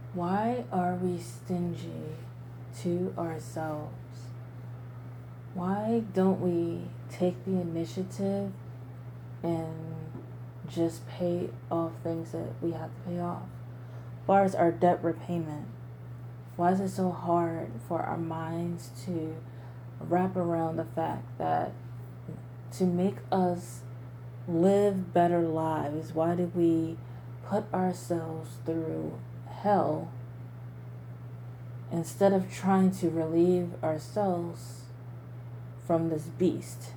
Why are we stingy to ourselves? Why don't we take the initiative and just pay off things that we have to pay off? As far as our debt repayment, why is it so hard for our minds to wrap around the fact that to make us live better lives, why do we put ourselves through hell instead of trying to relieve ourselves from this beast?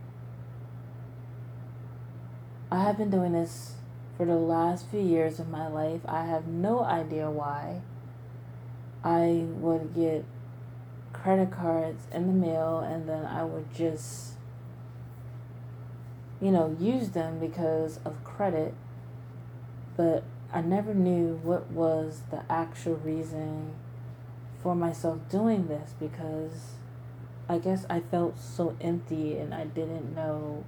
I have been doing this for the last few years of my life. I have no idea why. I would get credit cards in the mail and then I would just, use them because of credit, but I never knew what was the actual reason for myself doing this because I guess I felt so empty and I didn't know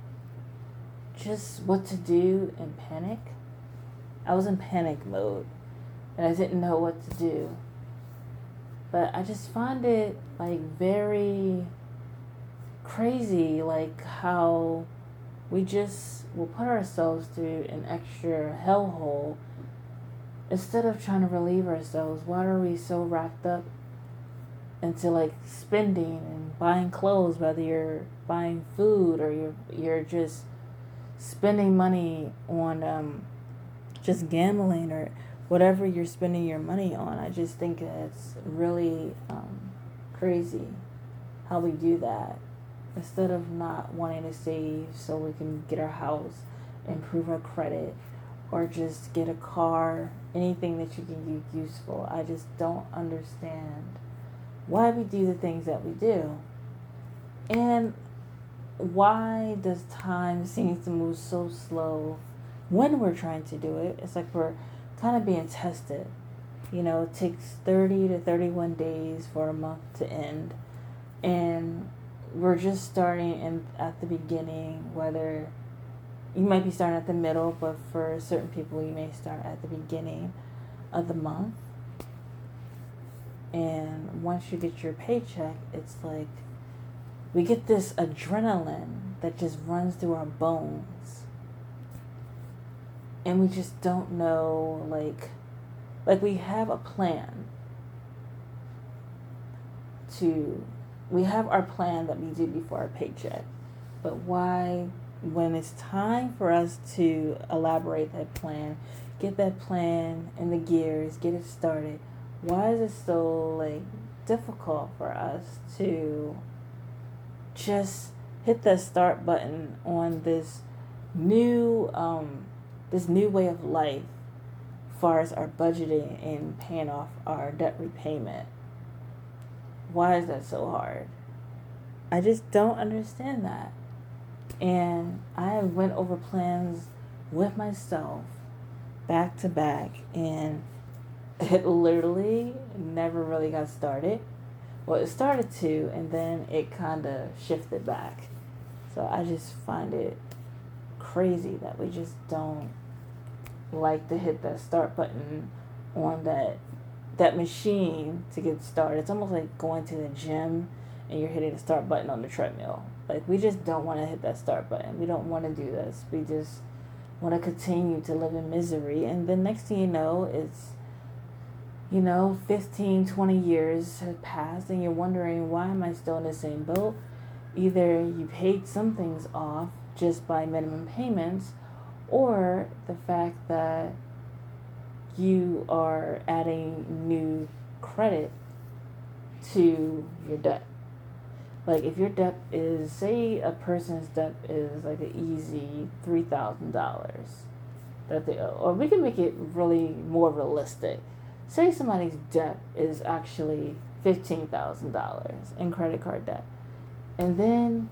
just what to do in panic. I was in panic mode and I didn't know what to do. But I just find it like very crazy, like how we just will put ourselves through an extra hellhole instead of trying to relieve ourselves. Why are we so wrapped up into like spending and buying clothes, whether you're buying food or you're just spending money on just gambling or whatever you're spending your money on? I just think it's really crazy how we do that. Instead of not wanting to save so we can get our house, improve our credit, or just get a car, anything that you can use useful. I just don't understand why we do the things that we do. And why does time seem to move so slow when we're trying to do it? It's like we're kind of being tested. It takes 30 to 31 days for a month to end. And we're just starting at the beginning, whether you might be starting at the middle, but for certain people, you may start at the beginning of the month. And once you get your paycheck, it's like we get this adrenaline that just runs through our bones. And we just don't know, like we have a plan we have our plan that we do before our paycheck. But why, when it's time for us to elaborate that plan, get that plan in the gears, get it started, why is it so difficult for us to just hit the start button on this new way of life as far as our budgeting and paying off our debt repayment? Why is that so hard? I just don't understand that. And I went over plans with myself back to back, and it literally never really got started. Well, it started to, and then it kind of shifted back. So I just find it crazy that we just don't like to hit that start button on that machine to get started. It's almost like going to the gym and you're hitting the start button on the treadmill. Like, we just don't want to hit that start button. We don't want to do this. We just want to continue to live in misery. And then next thing you know, it's 15, 20 years have passed and you're wondering, why am I still in the same boat? Either you paid some things off just by minimum payments, or the fact that you are adding new credit to your debt. Like, if your debt is, say a person's debt is like an easy $3,000 that they owe, or we can make it really more realistic. Say somebody's debt is actually $15,000 in credit card debt. And then,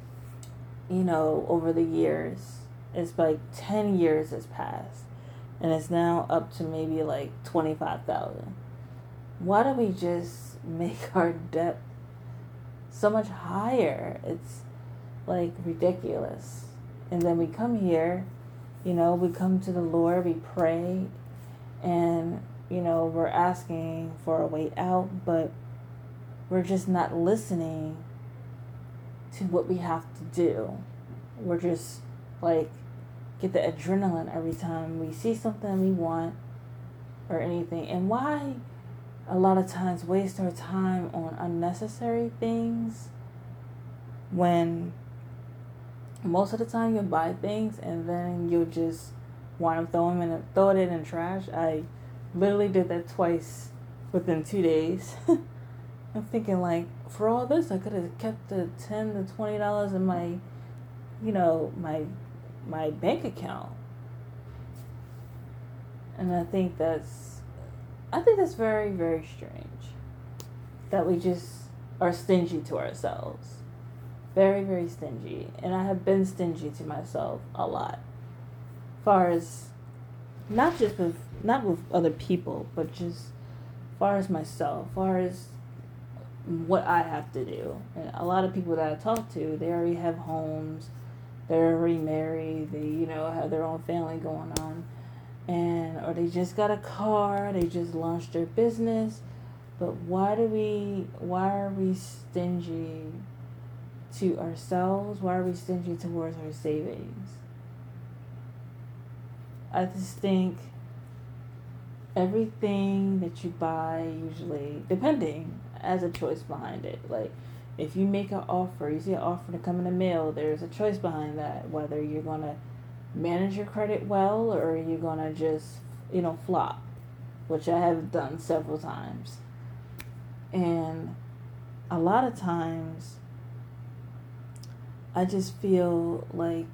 over the years, it's like 10 years has passed and it's now up to maybe like 25,000. Why do we just make our debt so much higher? It's like ridiculous. And then we come here, we come to the Lord, we pray, and we're asking for a way out, but we're just not listening to what we have to do. We're just like get the adrenaline every time we see something we want or anything. And why a lot of times waste our time on unnecessary things when most of the time you'll buy things and then you'll just want to throw it in the trash. I literally did that twice within 2 days. I'm thinking like, for all this, I could have kept the $10 to $20 in my, my bank account. And I think that's very, very strange that we just are stingy to ourselves. Very, very stingy. And I have been stingy to myself a lot. As far as, not with other people, but just as far as myself, as far as what I have to do. And a lot of people that I talk to, they already have homes, they're already married, they, have their own family going on. Or they just got a car, they just launched their business. But why are we stingy to ourselves? Why are we stingy towards our savings? I just think everything that you buy, usually, depending, has a choice behind it. Like, if you make an offer, you see an offer to come in the mail, there's a choice behind that, whether you're going to manage your credit well or you're going to just, flop, which I have done several times. And a lot of times, I just feel like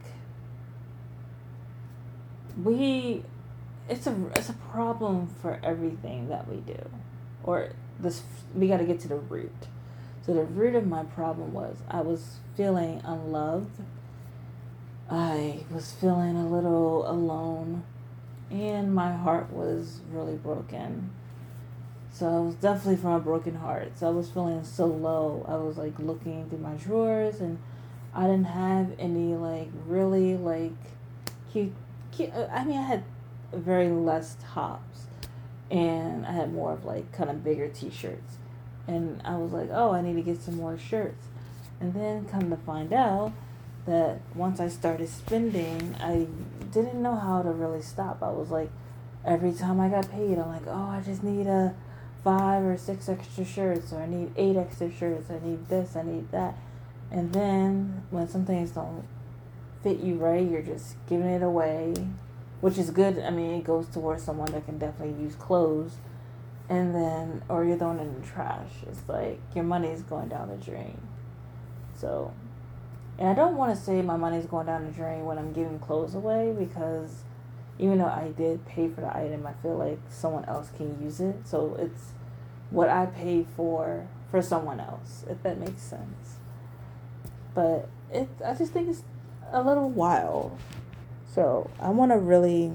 it's a problem for everything that we do, or we got to get to the root. So the root of my problem was I was feeling unloved. I was feeling a little alone, and my heart was really broken. So I was definitely from a broken heart. So I was feeling so low. I was like looking through my drawers, and I didn't have any really cute. I had very less tops, and I had more of kind of bigger t-shirts. And I was like, oh, I need to get some more shirts. And then come to find out that once I started spending, I didn't know how to really stop. I was like, every time I got paid, I'm like, oh, I just need 5 or 6 extra shirts, or I need 8 extra shirts, I need this, I need that. And then when some things don't fit you right, you're just giving it away, which is good. I mean, it goes towards someone that can definitely use clothes. And then, or you're throwing it in the trash. It's like your money is going down the drain. So, and I don't want to say my money is going down the drain when I'm giving clothes away, because even though I did pay for the item, I feel like someone else can use it. So it's what I paid for someone else, if that makes sense. But I just think it's a little wild. So I want to really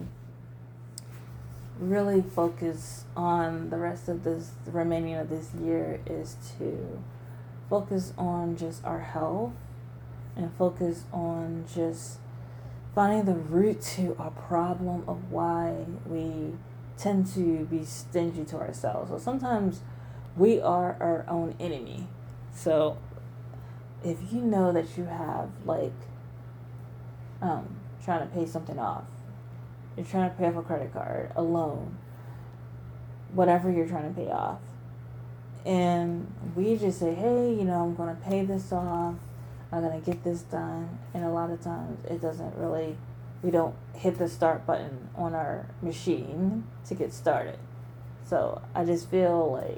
focus on the remaining of this year, is to focus on just our health and focus on just finding the root to our problem of why we tend to be stingy to ourselves. So sometimes we are our own enemy. So if you know that you have trying to pay something off, you're trying to pay off a credit card, a loan, whatever you're trying to pay off, and we just say, hey, I'm going to pay this off, I'm going to get this done, and a lot of times it doesn't really, we don't hit the start button on our machine to get started. So I just feel like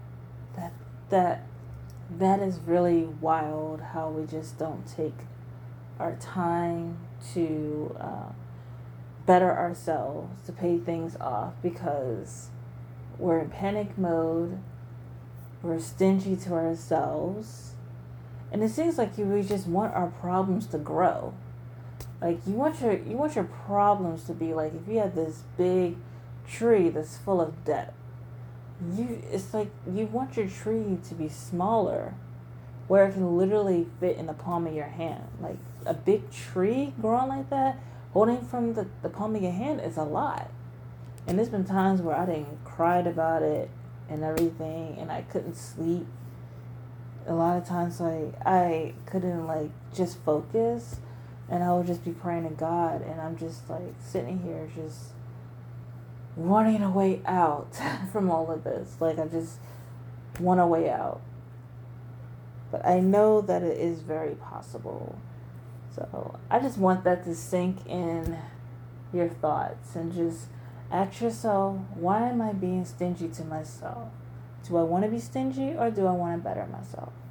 that is really wild, how we just don't take our time to better ourselves, to pay things off, because we're in panic mode, we're stingy to ourselves, and it seems like we just want our problems to grow. Like you want your problems to be like, if you have this big tree that's full of debt, it's like you want your tree to be smaller, where it can literally fit in the palm of your hand. Like a big tree growing like that, holding from the palm of your hand is a lot. And there's been times where I didn't cried about it and everything, and I couldn't sleep. A lot of times, like, I couldn't, like, just focus, and I would just be praying to God, and I'm just, like, sitting here just wanting a way out from all of this. Like, I just want a way out. But I know that it is very possible. So I just want that to sink in your thoughts, and just ask yourself, why am I being stingy to myself? Do I want to be stingy, or do I want to better myself?